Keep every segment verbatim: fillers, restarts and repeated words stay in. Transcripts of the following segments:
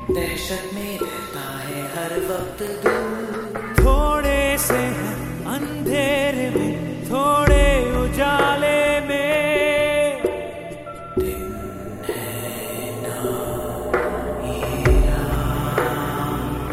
दहशत में रहता है हर वक्त दूर। थोड़े से हैं अंधेरे में, थोड़े उजाले में। दिन है ना ये रात।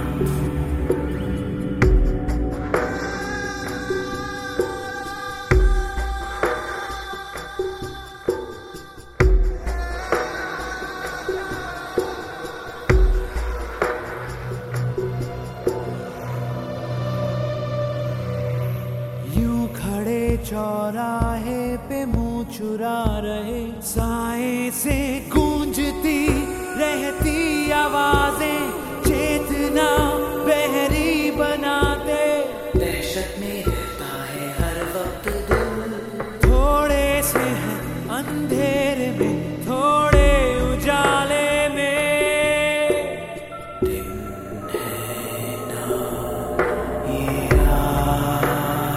यूं खड़े चौराहे पे मुंह चुरा रहे, साए से गूंजती रहती आवाजें चेतना बहरी बनाते। दहशत में रहता है हर वक्त दूर। थोड़े से हैं अंधेरे में, थोड़े उजाले में। दिन है ना ये रात।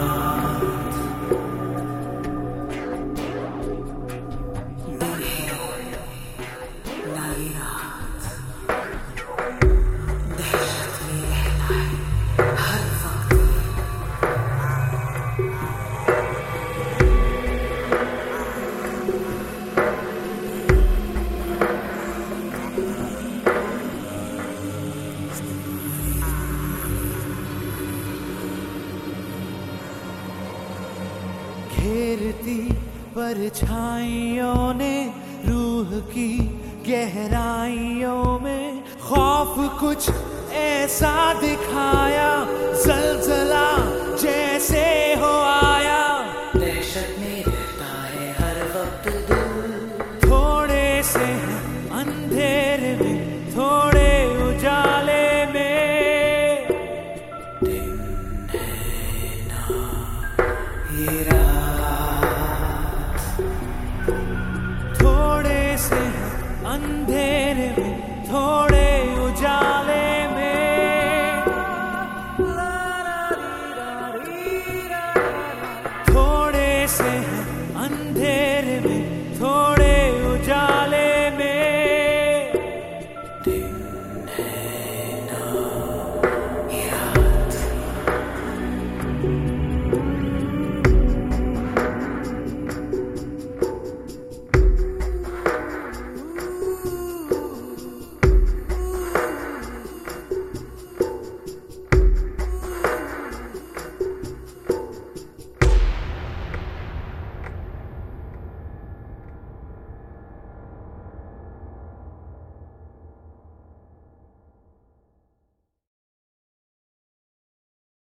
दिन है ना ये रात। दहशत में रहता है हर वक्त। घेरती परछाइयों ने रूह की गहराइयों में खौफ कुछ ऐसा दिखाया, जलजला जैसे हो